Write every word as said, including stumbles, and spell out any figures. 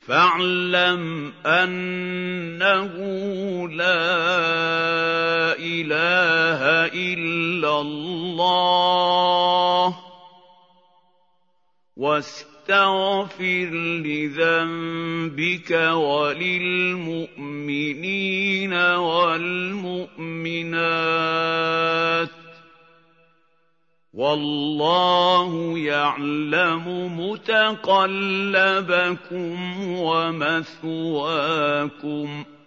فاعلم أنه لا إله إلا الله واستغفر لذنبك وللمؤمنين والمؤمنات والله يعلم متقلبكم ومثواكم